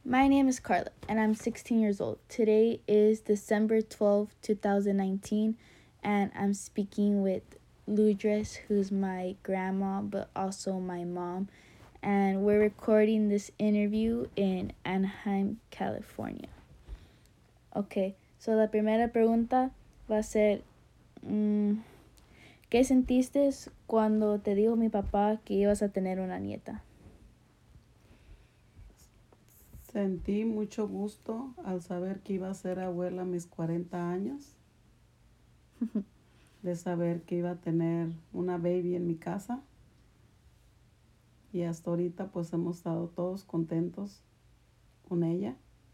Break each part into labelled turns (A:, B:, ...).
A: My name is Carla, and I'm 16 years old. Today is December 12, 2019, and I'm speaking with Ludres, who's my grandma, but also my mom. And we're recording this interview in Anaheim, California. Okay, so la primera pregunta va a ser, ¿qué sentiste cuando te dijo mi papá que ibas a tener una nieta?
B: Sentí mucho gusto al saber que iba a ser abuela a mis 40 años, de saber que iba a tener una baby en mi casa. Y hasta ahorita pues hemos estado todos contentos con ella.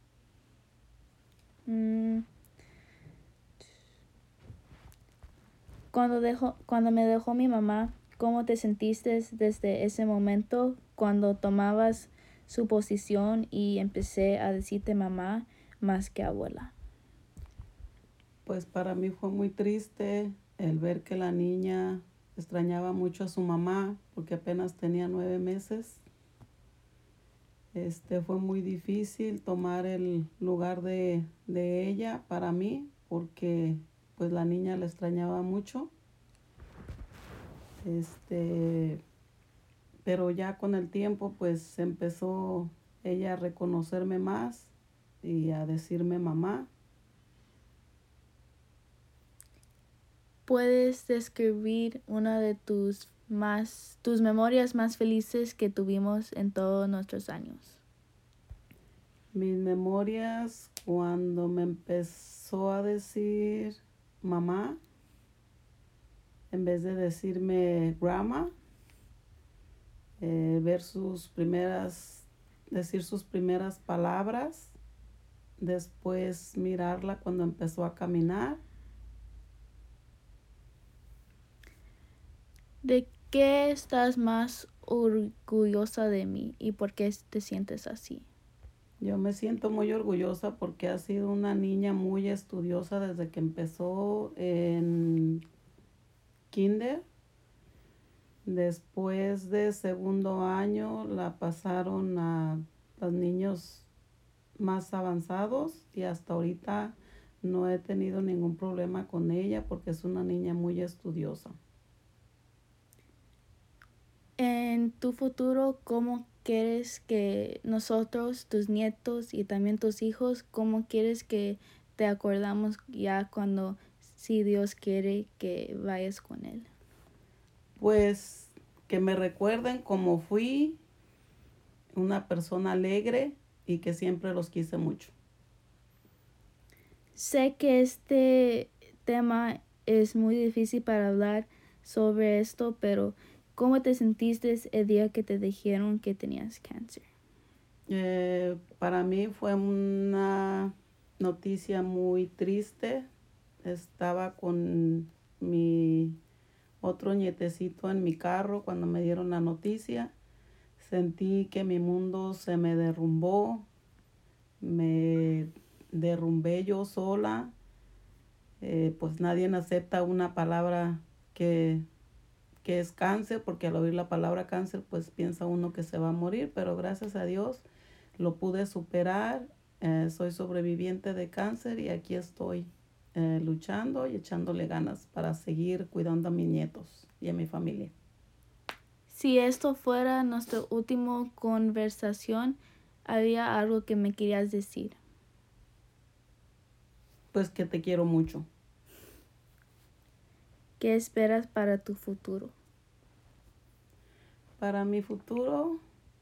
A: Cuando me dejó mi mamá, ¿cómo te sentiste desde ese momento cuando tomabas su posición y empecé a decirte mamá más que abuela?
B: Pues para mí fue muy triste el ver que la niña extrañaba mucho a su mamá porque apenas tenía 9 meses. Fue muy difícil tomar el lugar de ella para mí porque pues la niña la extrañaba mucho. Pero ya con el tiempo pues empezó ella a reconocerme más y a decirme mamá.
A: ¿Puedes describir una de tus memorias más felices que tuvimos en todos nuestros años?
B: Mis memorias cuando me empezó a decir mamá, en vez de decirme grandma, decir sus primeras palabras, después mirarla cuando empezó a caminar.
A: ¿De qué estás más orgullosa de mí y por qué te sientes así?
B: Yo me siento muy orgullosa porque ha sido una niña muy estudiosa desde que empezó en kinder. Después de segundo año la pasaron a los niños más avanzados y hasta ahorita no he tenido ningún problema con ella porque es una niña muy estudiosa.
A: En tu futuro, ¿cómo quieres que nosotros, tus nietos y también tus hijos, cómo quieres que te acordamos ya cuando, si Dios quiere, que vayas con Él?
B: Pues que me recuerden cómo fui una persona alegre y que siempre los quise mucho.
A: Sé que este tema es muy difícil para hablar sobre esto, pero ¿cómo te sentiste el día que te dijeron que tenías cáncer?
B: Para mí fue una noticia muy triste. Estaba con mi otro nietecito en mi carro cuando me dieron la noticia. Sentí que mi mundo se me derrumbó. Me derrumbé yo sola. Pues nadie acepta una palabra que es cáncer, porque al oír la palabra cáncer pues piensa uno que se va a morir, pero gracias a Dios lo pude superar. Soy sobreviviente de cáncer y aquí estoy luchando y echándole ganas para seguir cuidando a mis nietos y a mi familia.
A: Si esto fuera nuestra última conversación, ¿había algo que me querías decir?
B: Pues que te quiero mucho.
A: ¿Qué esperas para tu futuro?
B: Para mi futuro,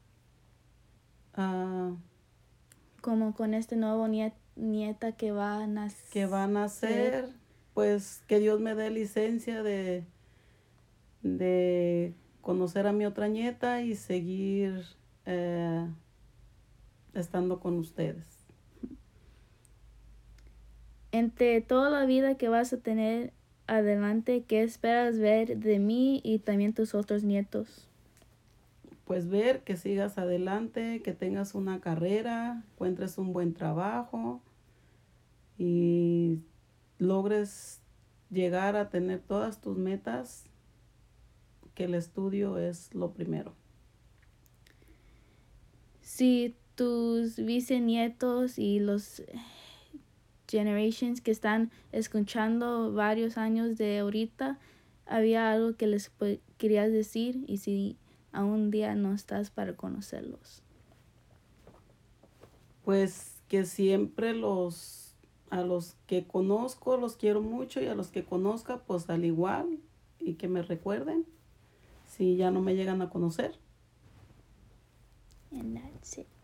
A: Como con este nuevo nieta que va a nacer.
B: que va a nacer, pues que Dios me dé licencia de conocer a mi otra nieta y seguir estando con ustedes.
A: Entre toda la vida que vas a tener adelante, ¿qué esperas ver de mí y también tus otros nietos?
B: Pues ver que sigas adelante, que tengas una carrera, encuentres un buen trabajo y logres llegar a tener todas tus metas, que el estudio es lo primero.
A: Si tus bisnietos y los generations que están escuchando varios años de ahorita, había algo que les querías decir y si a un día no estás para conocerlos.
B: Pues que siempre a los que conozco los quiero mucho y a los que conozca pues al igual y que me recuerden si ya no me llegan a conocer.
A: And that's it.